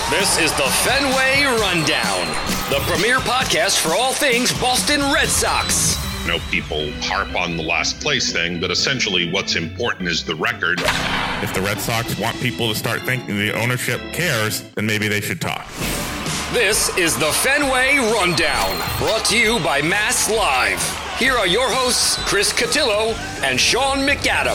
This is the Fenway Rundown, the premier podcast for all things Boston Red Sox. You know, people harp on the last place thing, but essentially what's important is the record. If the Red Sox want people to start thinking the ownership cares, then maybe they should talk. This is the Fenway Rundown, brought to you by Mass Live. Here are your hosts, Chris Cotillo and Sean McAdam.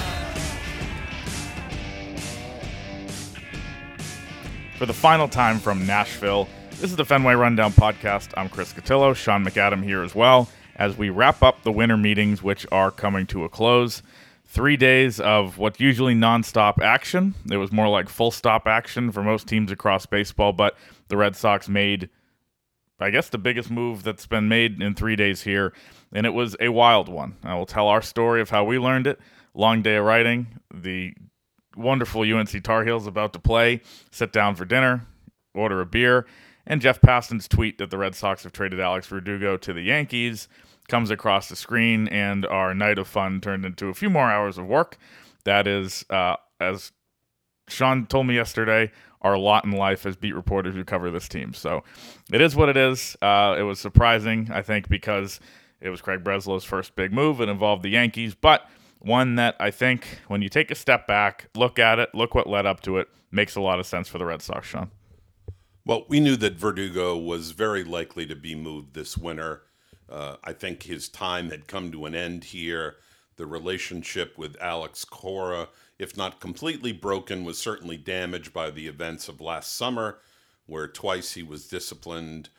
For the final time from Nashville, this is the Fenway Rundown podcast. I'm Chris Cotillo, Sean McAdam here as well, as we wrap up the winter meetings, which are coming to a close. 3 days of what's usually nonstop action. It was more like full stop action for most teams across baseball, but the Red Sox made, I guess, the biggest move that's been made in 3 days here, and it was a wild one. I will tell our story of how we learned it. Long day of writing, the wonderful UNC Tar Heels about to play, sit down for dinner, order a beer, and Jeff Passan's tweet that the Red Sox have traded Alex Verdugo to the Yankees comes across the screen, and our night of fun turned into a few more hours of work. That is, as Sean told me yesterday, our lot in life as beat reporters who cover this team. So it is what it is. It was surprising, I think, because it was Craig Breslow's first big move. It involved the Yankees, but one that I think when you take a step back, look at it, look what led up to it, makes a lot of sense for the Red Sox, Sean. Well, we knew that Verdugo was very likely to be moved this winter. I think his time had come to an end here. The relationship with Alex Cora, if not completely broken, was certainly damaged by the events of last summer, where twice he was disciplined.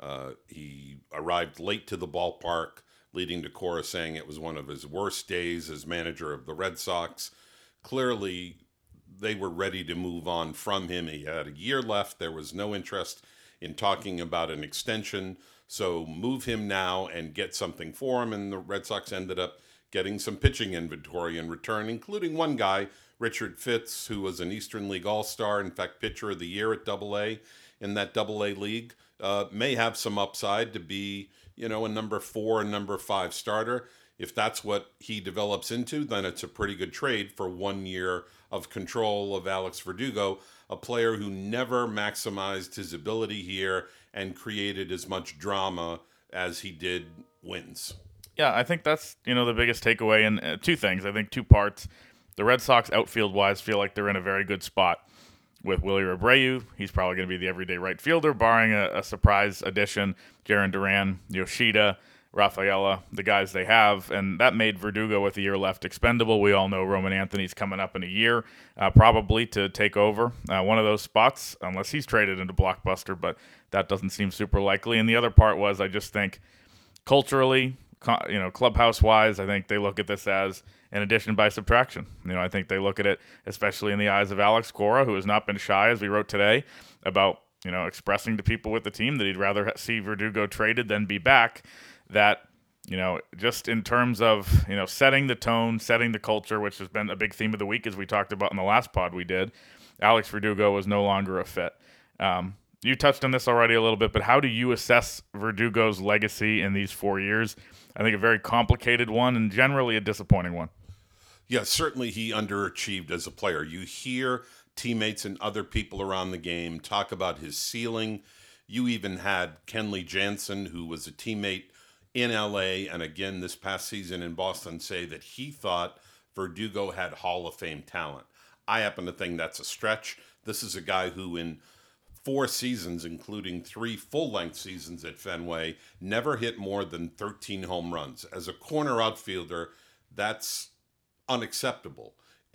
He arrived late to the ballpark, leading to Cora saying it was one of his worst days as manager of the Red Sox. Clearly, they were ready to move on from him. He had a year left. There was no interest in talking about an extension. So move him now and get something for him. And the Red Sox ended up getting some pitching inventory in return, including one guy, Richard Fitts, who was an Eastern League All-Star, in fact, pitcher of the year at Double-A in that Double-A league. May have some upside to be, a number 4 and number 5 starter. If that's what he develops into, then it's a pretty good trade for 1 year of control of Alex Verdugo, a player who never maximized his ability here and created as much drama as he did wins. Yeah, I think that's, the biggest takeaway. And two things, I think 2 parts. The Red Sox outfield-wise feel like they're in a very good spot with Willie Abreu. He's probably going to be the everyday right fielder, barring a surprise addition. Jarren Duran, Yoshida, Rafaela, the guys they have, and that made Verdugo with a year left expendable. We all know Roman Anthony's coming up in a year, probably to take over one of those spots, unless he's traded into Blockbuster, but that doesn't seem super likely. And the other part was, I just think culturally, clubhouse-wise, I think they look at this as an addition by subtraction. I think they look at it, especially in the eyes of Alex Cora, who has not been shy, as we wrote today, about expressing to people with the team that he'd rather see Verdugo traded than be back. That, just in terms of, setting the tone, setting the culture, which has been a big theme of the week, as we talked about in the last pod we did, Alex Verdugo was no longer a fit. You touched on this already a little bit, but how do you assess Verdugo's legacy in these 4 years? I think a very complicated one and generally a disappointing one. Yeah, certainly he underachieved as a player. You hear teammates and other people around the game talk about his ceiling. You even had Kenley Jansen, who was a teammate in LA and again this past season in Boston, say that he thought Verdugo had Hall of Fame talent. I happen to think that's a stretch. This is a guy who in 4 seasons, including 3 full-length seasons at Fenway, never hit more than 13 home runs. As a corner outfielder, that's unacceptable.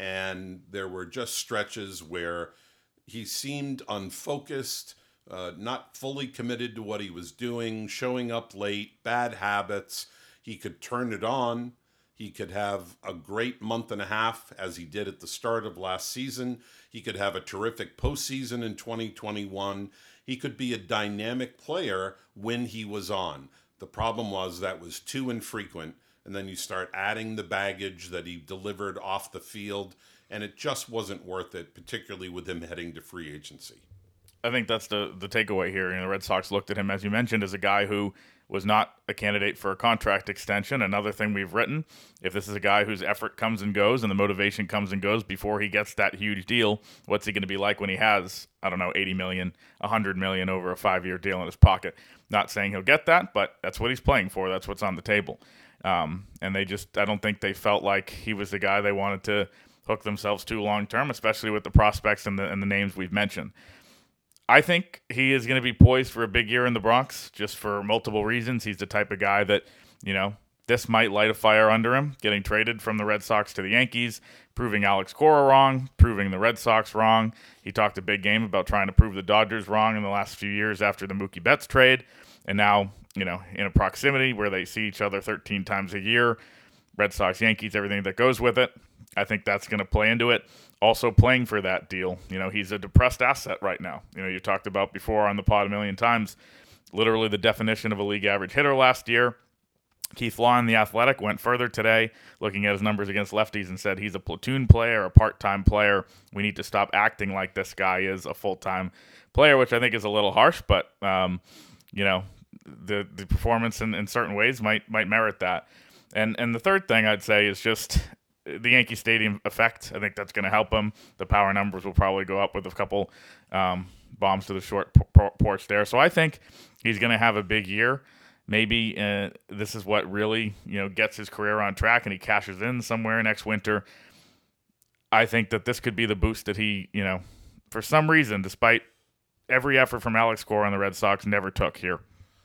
And there were just stretches where he seemed unfocused, not fully committed to what he was doing, showing up late, bad habits. He could turn it on. He could have a great month and a half, as he did at the start of last season. He could have a terrific postseason in 2021. He could be a dynamic player when he was on. The problem was that was too infrequent, and then you start adding the baggage that he delivered off the field, and it just wasn't worth it, particularly with him heading to free agency. I think that's the takeaway here. The Red Sox looked at him, as you mentioned, as a guy who was not a candidate for a contract extension. Another thing we've written, if this is a guy whose effort comes and goes and the motivation comes and goes before he gets that huge deal, what's he going to be like when he has, I don't know, 80 million, 100 million over a 5-year deal in his pocket? Not saying he'll get that, but that's what he's playing for. That's what's on the table. And I don't think they felt like he was the guy they wanted to hook themselves to long term, especially with the prospects and the names we've mentioned. I think he is going to be poised for a big year in the Bronx just for multiple reasons. He's the type of guy that, this might light a fire under him, getting traded from the Red Sox to the Yankees, proving Alex Cora wrong, proving the Red Sox wrong. He talked a big game about trying to prove the Dodgers wrong in the last few years after the Mookie Betts trade. And now, in a proximity where they see each other 13 times a year, Red Sox, Yankees, everything that goes with it, I think that's going to play into it. Also playing for that deal. He's a depressed asset right now. You talked about before on the pod a million times, literally the definition of a league average hitter last year. Keith Law in The Athletic went further today, looking at his numbers against lefties, and said he's a platoon player, a part-time player. We need to stop acting like this guy is a full-time player, which I think is a little harsh, but, the performance in certain ways might merit that. And the third thing I'd say is just the Yankee Stadium effect. I think that's going to help him. The power numbers will probably go up with a couple bombs to the short porch there. So I think he's going to have a big year. Maybe this is what really gets his career on track, and he cashes in somewhere next winter. I think that this could be the boost that he, for some reason, despite every effort from Alex Cora and the Red Sox, never took here.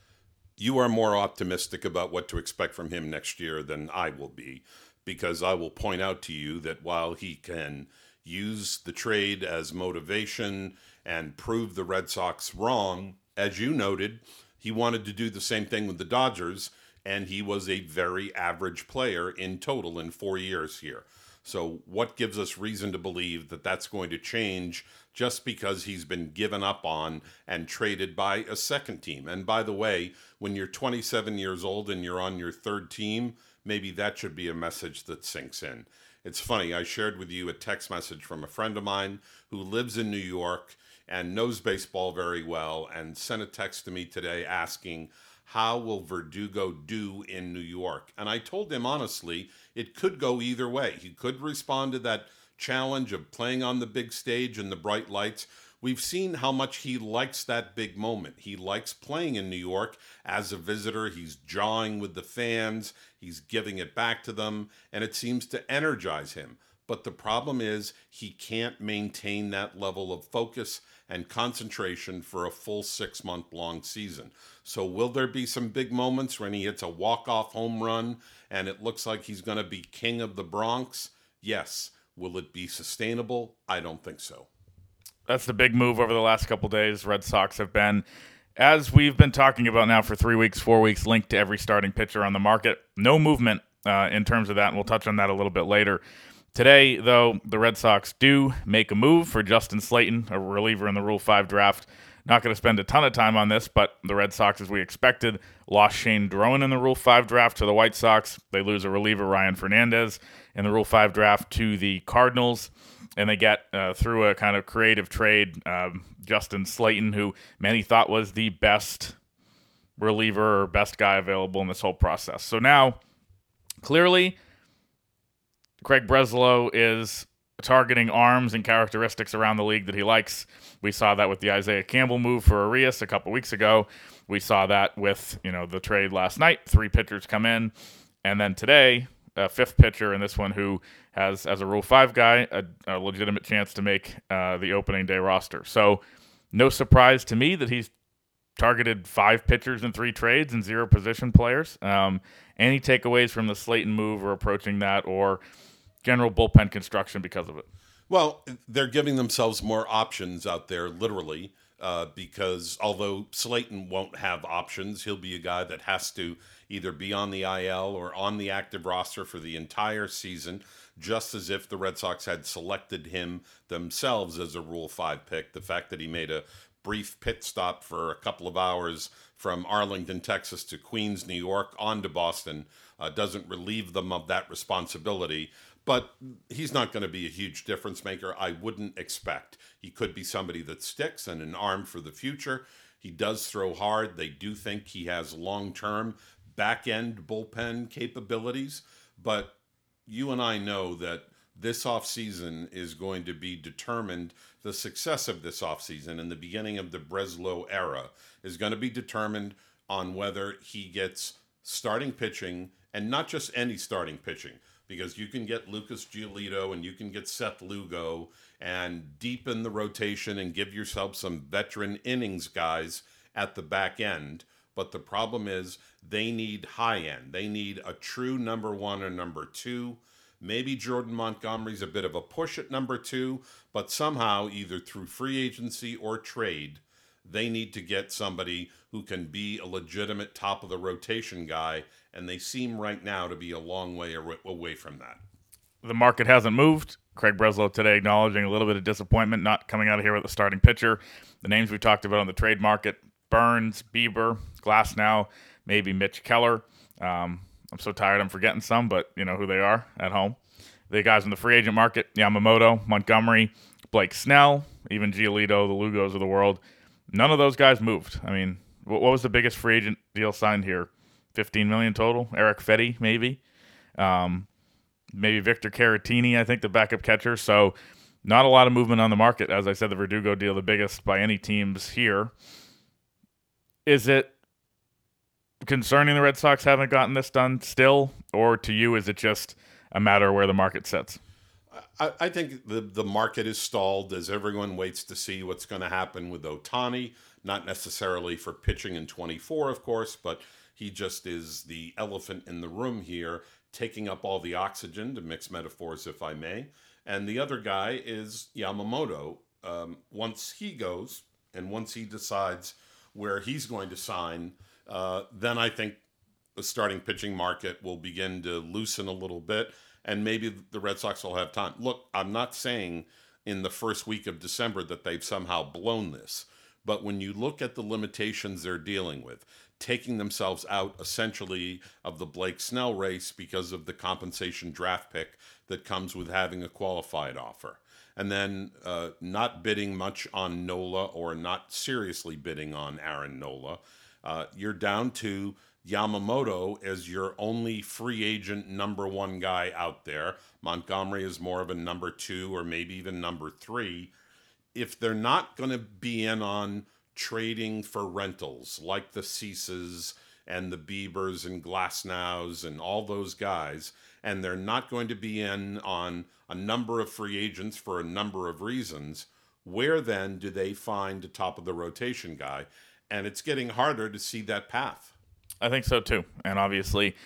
You are more optimistic about what to expect from him next year than I will be, because I will point out to you that while he can use the trade as motivation and prove the Red Sox wrong, as you noted, he wanted to do the same thing with the Dodgers, and he was a very average player in total in 4 years here. So what gives us reason to believe that that's going to change just because he's been given up on and traded by a second team? And by the way, when you're 27 years old and you're on your third team, maybe that should be a message that sinks in. It's funny, I shared with you a text message from a friend of mine who lives in New York and knows baseball very well, and sent a text to me today asking, how will Verdugo do in New York? And I told him honestly, it could go either way. He could respond to that challenge of playing on the big stage and the bright lights. We've seen how much he likes that big moment. He likes playing in New York as a visitor. He's jawing with the fans. He's giving it back to them, and it seems to energize him. But the problem is he can't maintain that level of focus and concentration for a full 6-month-long season. So will there be some big moments when he hits a walk-off home run and it looks like he's going to be king of the Bronx? Yes. Will it be sustainable? I don't think so. That's the big move over the last couple days. Red Sox have been, as we've been talking about now for 3 weeks, 4 weeks, linked to every starting pitcher on the market. No movement in terms of that, and we'll touch on that a little bit later. Today, though, the Red Sox do make a move for Justin Slayton, a reliever in the Rule 5 draft. Not going to spend a ton of time on this, but the Red Sox, as we expected, lost Shane Drone in the Rule 5 draft to the White Sox. They lose a reliever, Ryan Fernandez, in the Rule 5 draft to the Cardinals. And they get, through a kind of creative trade, Justin Slayton, who many thought was the best reliever or best guy available in this whole process. So now, clearly, Craig Breslow is targeting arms and characteristics around the league that he likes. We saw that with the Isaiah Campbell move for Arias a couple weeks ago. We saw that with, the trade last night. 3 pitchers come in. And then today, a 5th pitcher, and this one who has, as a Rule 5 guy, a legitimate chance to make the opening day roster. So no surprise to me that he's targeted 5 pitchers in 3 trades and 0 position players. Any takeaways from the Slayton move or approaching that, or general bullpen construction because of it? Well, they're giving themselves more options out there, literally, because although Slayton won't have options, he'll be a guy that has to either be on the IL or on the active roster for the entire season, just as if the Red Sox had selected him themselves as a Rule 5 pick. The fact that he made a brief pit stop for a couple of hours from Arlington, Texas to Queens, New York, on to Boston doesn't relieve them of that responsibility. But he's not going to be a huge difference maker, I wouldn't expect. He could be somebody that sticks and an arm for the future. He does throw hard. They do think he has long-term back-end bullpen capabilities. But you and I know that this offseason is going to be determined, the success of this offseason and the beginning of the Breslow era is going to be determined on whether he gets starting pitching, and not just any starting pitching, because you can get Lucas Giolito and you can get Seth Lugo and deepen the rotation and give yourself some veteran innings guys at the back end. But the problem is they need high end. They need a true number one or number two. Maybe Jordan Montgomery's a bit of a push at number two, but somehow either through free agency or trade, they need to get somebody who can be a legitimate top of the rotation guy, and they seem right now to be a long way away from that. The market hasn't moved. Craig Breslow today acknowledging a little bit of disappointment not coming out of here with a starting pitcher. The names we talked about on the trade market: Burns, Bieber, Glasnow, maybe Mitch Keller. I'm so tired I'm forgetting some, but you know who they are at home. The guys in the free agent market: Yamamoto, Montgomery, Blake Snell, even Giolito, the Lugos of the world. None of those guys moved. I mean, what was the biggest free agent deal signed here? $15 million total? Eric Fetty, maybe? Maybe Victor Caratini, I think, the backup catcher. So not a lot of movement on the market. As I said, the Verdugo deal, the biggest by any teams here. Is it concerning the Red Sox haven't gotten this done still? Or to you, is it just a matter of where the market sits? I think the market is stalled as everyone waits to see what's going to happen with Ohtani. Not necessarily for pitching in 24, of course, but he just is the elephant in the room here, taking up all the oxygen, to mix metaphors, if I may. And the other guy is Yamamoto. Once he goes and once he decides where he's going to sign, then I think the starting pitching market will begin to loosen a little bit, and maybe the Red Sox will have time. Look, I'm not saying in the first week of December that they've somehow blown this, but when you look at the limitations they're dealing with, taking themselves out essentially of the Blake Snell race because of the compensation draft pick that comes with having a qualified offer, and then not bidding much on Nola, or not seriously bidding on Aaron Nola, you're down to Yamamoto as your only free agent number one guy out there. Montgomery is more of a number two or maybe even number three. If they're not going to be in on trading for rentals like the Ceases and the Biebers and Glasnows and all those guys, and they're not going to be in on a number of free agents for a number of reasons, where then do they find a top of the rotation guy? And it's getting harder to see that path. I think so too. And obviously,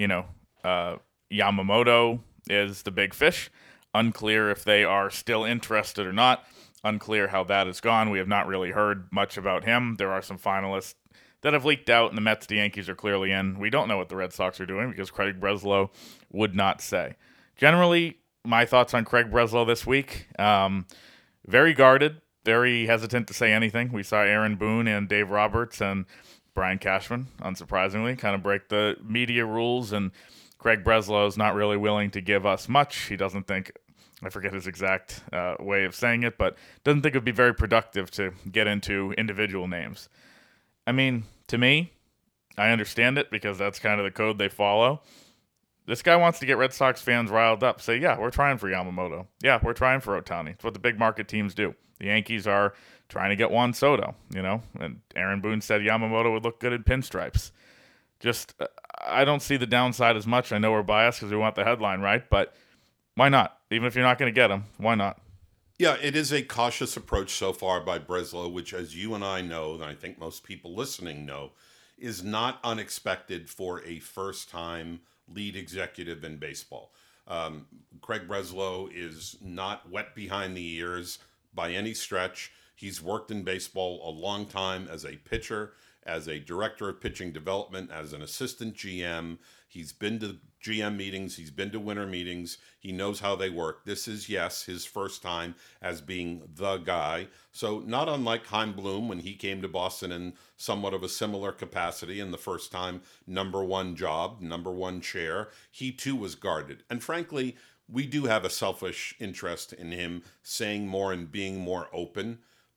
Yamamoto is the big fish. Unclear if they are still interested or not. Unclear how that has gone. We have not really heard much about him. There are some finalists that have leaked out, and the Mets, the Yankees are clearly in. We don't know what the Red Sox are doing because Craig Breslow would not say. Generally, my thoughts on Craig Breslow this week, very guarded, very hesitant to say anything. We saw Aaron Boone and Dave Roberts and Brian Cashman, unsurprisingly, kind of break the media rules, and Craig Breslow is not really willing to give us much. He doesn't think, I forget his exact way of saying it, but doesn't think it would be very productive to get into individual names. I mean, to me, I understand it because that's kind of the code they follow. This guy wants to get Red Sox fans riled up. Say, yeah, we're trying for Yamamoto. Yeah, we're trying for Ohtani. It's what the big market teams do. The Yankees are trying to get Juan Soto, and Aaron Boone said Yamamoto would look good in pinstripes. Just, I don't see the downside as much. I know we're biased because we want the headline, right? But why not? Even if you're not going to get him, why not? Yeah, it is a cautious approach so far by Breslow, which, as you and I know, and I think most people listening know, is not unexpected for a first-time lead executive in baseball. Craig Breslow is not wet behind the ears by any stretch. He's worked in baseball a long time as a pitcher, as a director of pitching development, as an assistant GM. He's been to GM meetings. He's been to winter meetings. He knows how they work. This is, yes, his first time as being the guy. So not unlike Chaim Bloom when he came to Boston in somewhat of a similar capacity, and the first time number one job, number one chair, he too was guarded. And frankly, we do have a selfish interest in him saying more and being more open.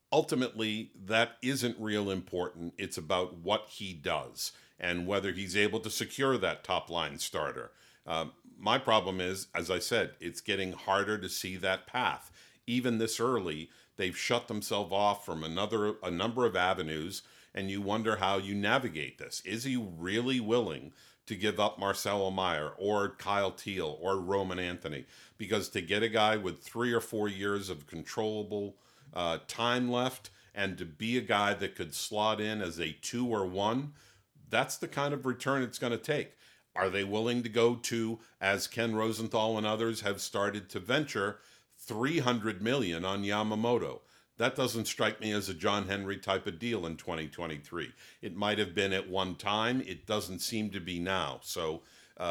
ultimately, that isn't real important. It's about what he does and whether he's able to secure that top line starter. My problem is, as I said, it's getting harder to see that path. Even this early, they've shut themselves off from a number of avenues, and you wonder how you navigate this. Is he really willing to give up Marcelo Meyer or Kyle Teal or Roman Anthony? Because to get a guy with 3 or 4 years of controllable time left and to be a guy that could slot in as a 2 or 1, that's the kind of return it's going to take. Are they willing to go to, as Ken Rosenthal and others have started to venture, $300 million on Yamamoto? That doesn't strike me as a John Henry type of deal in 2023. It might have been at one time. It doesn't seem to be now. So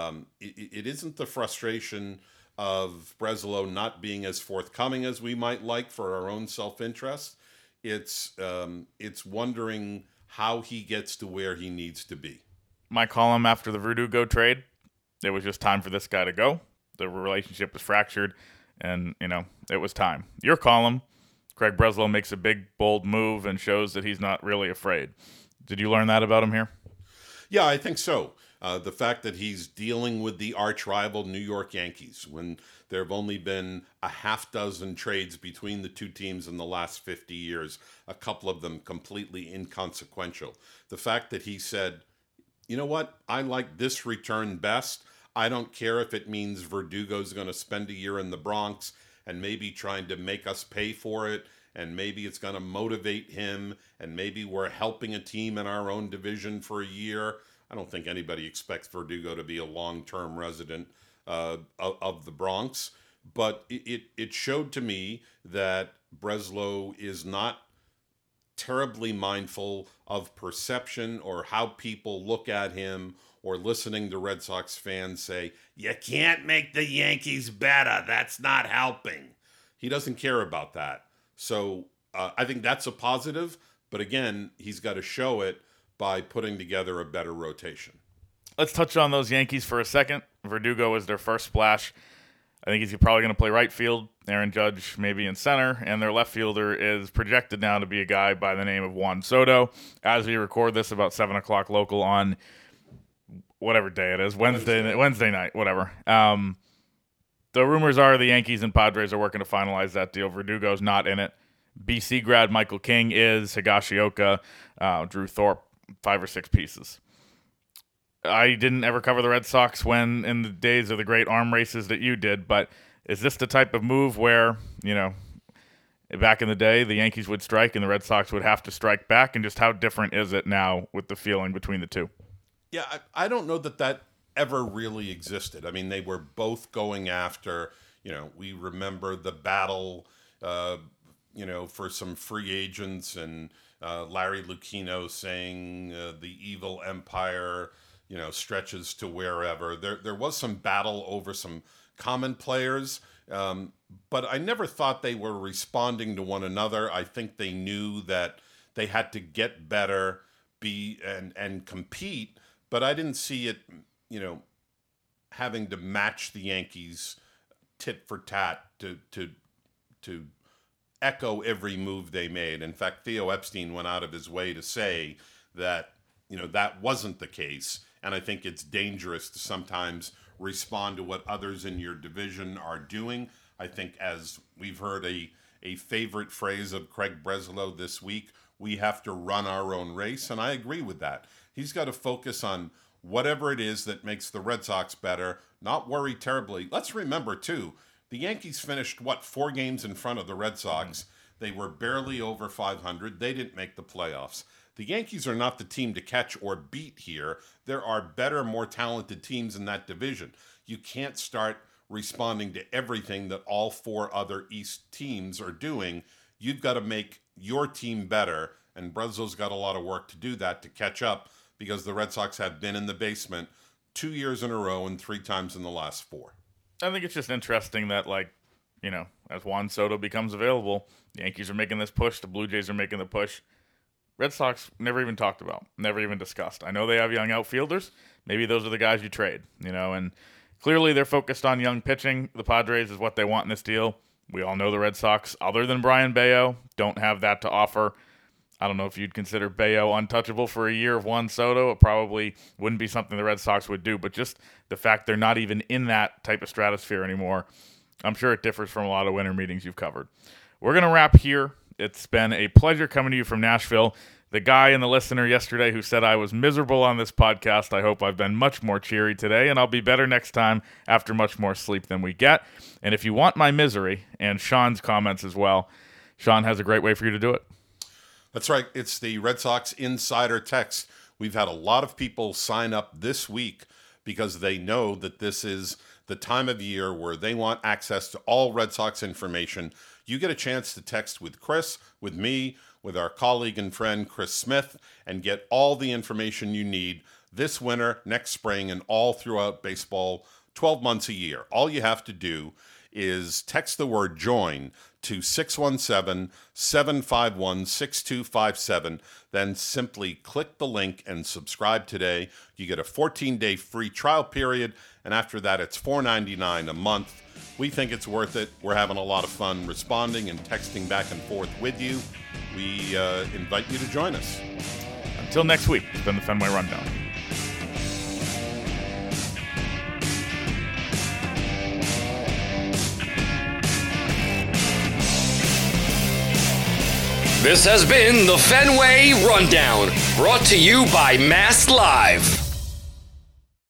it isn't the frustration of Breslow not being as forthcoming as we might like for our own self-interest. It's wondering how he gets to where he needs to be. My column after the Verdugo trade, it was just time for this guy to go. The relationship was fractured, and, it was time. Your column, Craig Breslow makes a big, bold move and shows that he's not really afraid. Did you learn that about him here? Yeah, I think so. The fact that he's dealing with the arch-rival New York Yankees when there have only been a half dozen trades between the two teams in the last 50 years, a couple of them completely inconsequential. The fact that he said, you know what, I like this return best. I don't care if it means Verdugo's going to spend a year in the Bronx and maybe trying to make us pay for it, and maybe it's going to motivate him, and maybe we're helping a team in our own division for a year. I don't think anybody expects Verdugo to be a long-term resident of the Bronx, but it showed to me that Breslow is not terribly mindful of perception or how people look at him, or listening to Red Sox fans say, you can't make the Yankees better. That's not helping. He doesn't care about that. So I think that's a positive. But again, he's got to show it by putting together a better rotation. Let's touch on those Yankees for a second. Verdugo is their first splash. I think he's probably going to play right field. Aaron Judge maybe in center. And their left fielder is projected now to be a guy by the name of Juan Soto. As we record this, about 7 o'clock local on whatever day it is, Wednesday night, whatever. The rumors are the Yankees and Padres are working to finalize that deal. Verdugo's not in it. BC grad Michael King is. Higashioka, Drew Thorpe, 5 or 6 pieces. I didn't ever cover the Red Sox when in the days of the great arm races that you did, but is this the type of move where, back in the day, the Yankees would strike and the Red Sox would have to strike back, and just how different is it now with the feeling between the two? Yeah, I don't know that ever really existed. I mean, they were both going after, we remember the battle, for some free agents, and Larry Lucchino saying the evil empire, stretches to wherever. There was some battle over some common players, but I never thought they were responding to one another. I think they knew that they had to get better, and compete, but I didn't see it, having to match the Yankees tit for tat to echo every move they made. In fact, Theo Epstein went out of his way to say that, that wasn't the case. And I think it's dangerous to sometimes respond to what others in your division are doing. I think, as we've heard a favorite phrase of Craig Breslow this week, we have to run our own race. And I agree with that. He's got to focus on whatever it is that makes the Red Sox better, not worry terribly. Let's remember, too, the Yankees finished, 4 games in front of the Red Sox. They were barely over 500. They didn't make the playoffs. The Yankees are not the team to catch or beat here. There are better, more talented teams in that division. You can't start responding to everything that all 4 other East teams are doing. You've got to make your team better, and Breslow's got a lot of work to do that, to catch up, because the Red Sox have been in the basement 2 years in a row and 3 times in the last 4. I think it's just interesting that, as Juan Soto becomes available, the Yankees are making this push, the Blue Jays are making the push. Red Sox never even talked about, never even discussed. I know they have young outfielders. Maybe those are the guys you trade, and clearly they're focused on young pitching. The Padres is what they want in this deal. We all know the Red Sox, other than Brian Bayo, don't have that to offer. I don't know if you'd consider Bayo untouchable for a year of Juan Soto. It probably wouldn't be something the Red Sox would do, but just the fact they're not even in that type of stratosphere anymore, I'm sure it differs from a lot of winter meetings you've covered. We're going to wrap here. It's been a pleasure coming to you from Nashville. The guy and the listener yesterday who said I was miserable on this podcast, I hope I've been much more cheery today, and I'll be better next time after much more sleep than we get. And if you want my misery, and Sean's comments as well, Sean has a great way for you to do it. That's right. It's the Red Sox Insider Text. We've had a lot of people sign up this week because they know that this is the time of year where they want access to all Red Sox information. You get a chance to text with Chris, with me, with our colleague and friend Chris Smith, and get all the information you need this winter, next spring, and all throughout baseball, 12 months a year. All you have to do is text the word JOIN to 617-751-6257. Then simply click the link and subscribe today. You get a 14-day free trial period, and after that, it's $4.99 a month. We think it's worth it. We're having a lot of fun responding and texting back and forth with you. We invite you to join us. Until next week, it's been the Fenway Rundown. This has been the Fenway Rundown, brought to you by Mass Live.